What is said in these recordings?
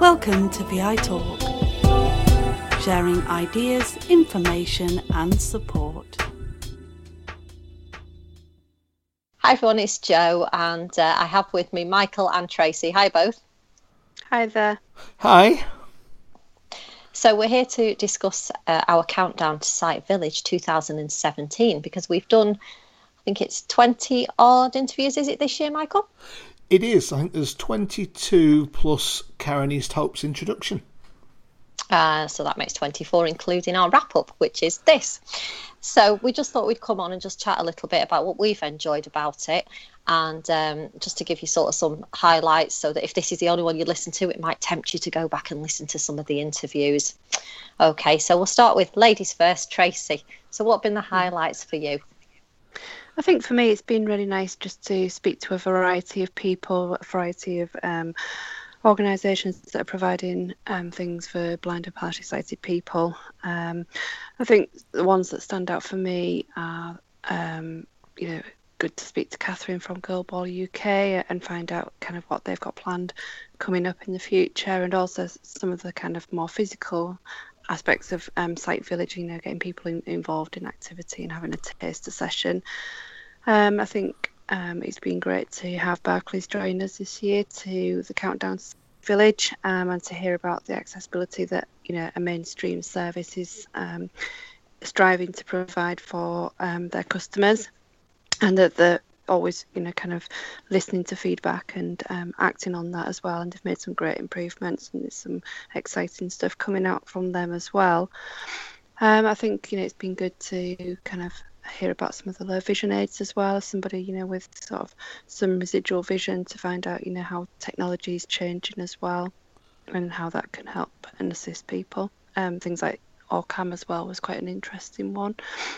Welcome to VI Talk, sharing ideas, information and support. Hi everyone, it's Jo, and I have with me Michael and Tracy. Hi both. Hi there. Hi. So we're here to discuss our countdown to Site Village 2017, because we've done, I think it's 20 odd interviews, is it this year, Michael? It is. I think there's 22 plus Karen Easthope's introduction. So that makes 24, including our wrap-up, which is this. So we just thought we'd come on and just chat a little bit about what we've enjoyed about it, and just to give you sort of some highlights, so that if this is the only one you listen to, it might tempt you to go back and listen to some of the interviews. Okay, so we'll start with ladies first. Tracy, so what have been the highlights for you? I think for me it's been really nice just to speak to a variety of people, a variety of organisations that are providing things for blind and partially sighted people. I think the ones that stand out for me are, good to speak to Catherine from Girlball UK and find out kind of what they've got planned coming up in the future, and also some of the kind of more physical aspects of Site Village, getting people involved in activity and having a taster session. I think it's been great to have Barclays join us this year to the Countdown Village, and to hear about the accessibility that a mainstream service is striving to provide for their customers, and that they're always kind of listening to feedback and acting on that as well, and they've made some great improvements, and there's some exciting stuff coming out from them as well. I think it's been good to kind of hear about some of the low vision aids as well, as somebody with sort of some residual vision, to find out how technology is changing as well and how that can help and assist people. Things like Orcam as well was quite an interesting one.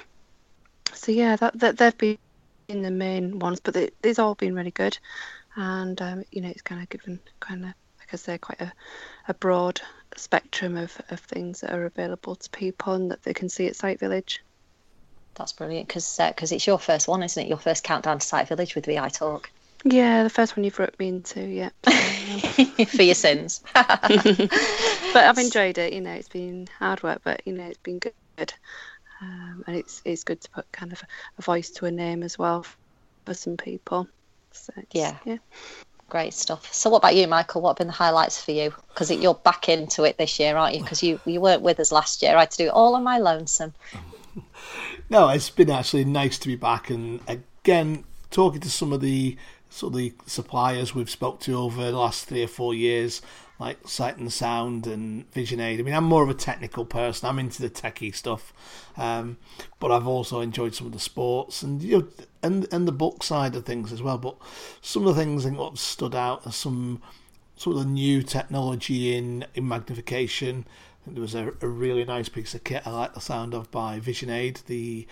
So yeah, that they've been the main ones, but they've all been really good, and it's kind of given like I say, quite a broad spectrum of things that are available to people and that they can see at Site Village. That's brilliant, because it's your first one, isn't it? Your first countdown to Site Village with VI Talk. Yeah, the first one you've roped me into, yeah. For your sins. But I've enjoyed it. It's been hard work, but it's been good. And it's good to put kind of a voice to a name as well for some people. So yeah. Great stuff. So what about you, Michael? What have been the highlights for you? Because you're back into it this year, aren't you? Because you weren't with us last year. I had to do it all on my lonesome. No, it's been actually nice to be back, and again talking to some of the suppliers we've spoke to over the last 3 or 4 years, like Sight and Sound and Vision Aid. I mean, I'm more of a technical person. I'm into the techie stuff, but I've also enjoyed some of the sports and and the book side of things as well. But some of the things I think what stood out are some sort of new technology in magnification. There was a really nice piece of kit I like the sound of by Vision Aid,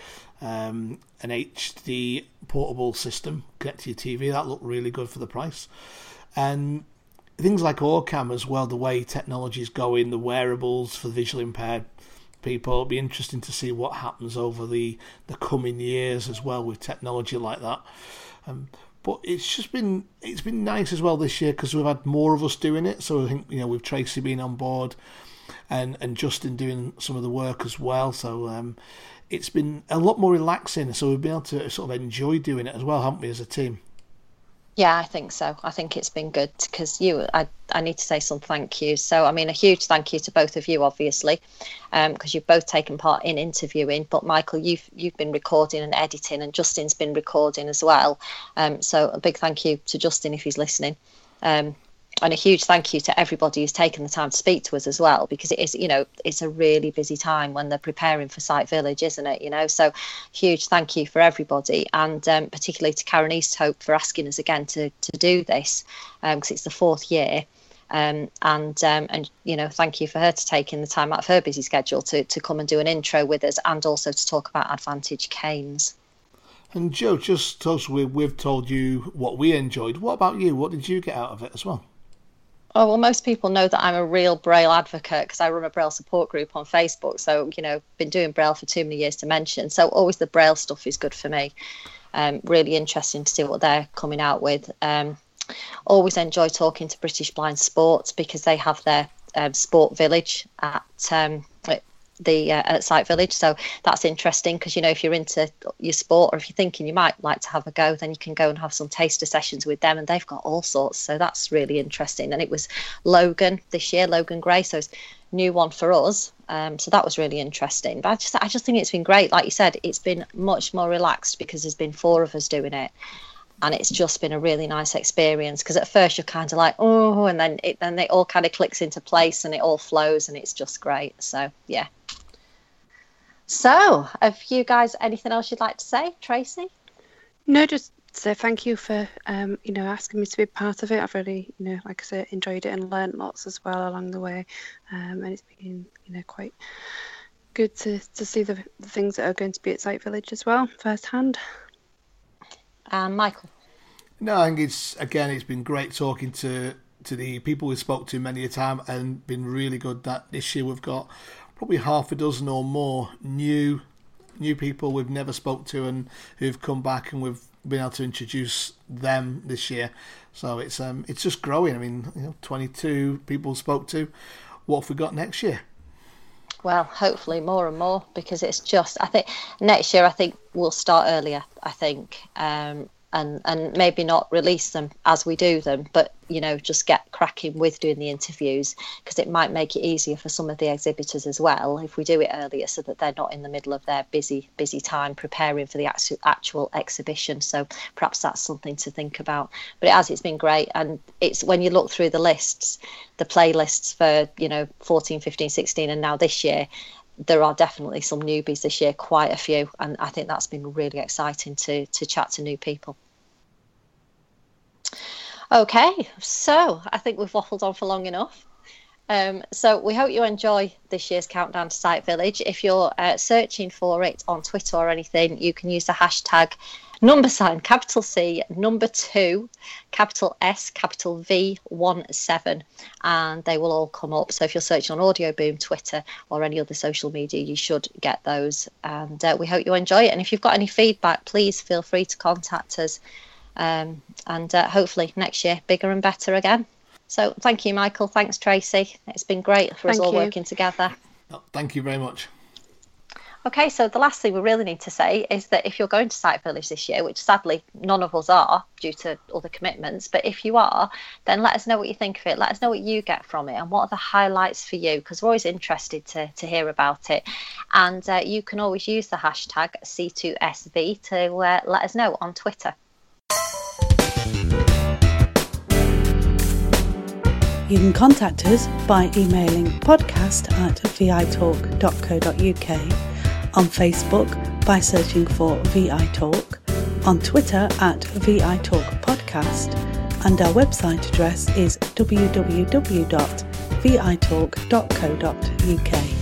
an HD portable system connected to your TV. That looked really good for the price. And things like Orcam as well, the way technology is going, the wearables for visually impaired people. It'll be interesting to see what happens over the coming years as well with technology like that. But it's been nice as well this year, because we've had more of us doing it. So I think with Tracy being on board and Justin doing some of the work as well. So it's been a lot more relaxing. So we've been able to sort of enjoy doing it as well, haven't we, as a team? Yeah, I think so. I think it's been good, because I need to say some thank yous. So, I mean, a huge thank you to both of you, obviously, because you've both taken part in interviewing. But Michael, you've been recording and editing, and Justin's been recording as well. So a big thank you to Justin if he's listening. And a huge thank you to everybody who's taken the time to speak to us as well, because it is, it's a really busy time when they're preparing for Site Village, isn't it? So huge thank you for everybody, and particularly to Karen Easthope for asking us again to do this, because it's the 4th year. And thank you for her to taking the time out of her busy schedule to come and do an intro with us, and also to talk about Advantage Canes. And Jo, just as we've told you what we enjoyed, what about you? What did you get out of it as well? Oh, well, most people know that I'm a real Braille advocate, because I run a Braille support group on Facebook. So, been doing Braille for too many years to mention. So always the Braille stuff is good for me. Really interesting to see what they're coming out with. Always enjoy talking to British Blind Sports because they have their sport village at Sight Village, so that's interesting because, you know, if you're into your sport or if you're thinking you might like to have a go, then you can go and have some taster sessions with them, and they've got all sorts, so that's really interesting. And it was Logan this year, Logan Gray, so it's a new one for us, so that was really interesting. But I just think it's been great. Like you said, it's been much more relaxed because there's been 4 of us doing it, and it's just been a really nice experience because at first you're kind of like, oh, and then it all kind of clicks into place and it all flows and it's just great. So yeah. So have you guys anything else you'd like to say, Tracy? No, just say thank you for asking me to be part of it. I've really, like I said, enjoyed it and learnt lots as well along the way, and it's been quite good to see the things that are going to be at Sight Village as well firsthand. Michael? No, I think it's been great talking to the people we spoke to many a time, and been really good that this year we've got probably half a dozen or more new people we've never spoke to and who've come back, and we've been able to introduce them this year. So it's just growing. I mean, 22 people spoke to. What have we got next year? Well, hopefully more and more, because it's just, I think next year, we'll start earlier, and maybe not release them as we do them, but, just get cracking with doing the interviews, because it might make it easier for some of the exhibitors as well if we do it earlier, so that they're not in the middle of their busy time preparing for the actual exhibition. So perhaps that's something to think about. But it's been great, and it's when you look through the lists, the playlists for 14, 15, 16 and now this year, there are definitely some newbies this year, quite a few, and I think that's been really exciting to chat to new people. Okay, so I think we've waffled on for long enough. So we hope you enjoy this year's Countdown to Sight Village. If you're searching for it on Twitter or anything, you can use the hashtag capital C, number 2, capital S, capital V, 17, and they will all come up. So if you're searching on Audio Boom, Twitter, or any other social media, you should get those. And we hope you enjoy it. And if you've got any feedback, please feel free to contact us. And hopefully next year, bigger and better again. So thank you, Michael. Thanks, Tracy. It's been great for us all working together. Thank you very much. Okay, so the last thing we really need to say is that if you're going to Sight Village this year, which sadly none of us are due to other commitments, but if you are, then let us know what you think of it. Let us know what you get from it and what are the highlights for you, because we're always interested to hear about it. And you can always use the hashtag C2SV to let us know on Twitter. You can contact us by emailing podcast@vitalk.co.uk, on Facebook by searching for VI Talk, on Twitter @VITalkPodcast, and our website address is www.vitalk.co.uk.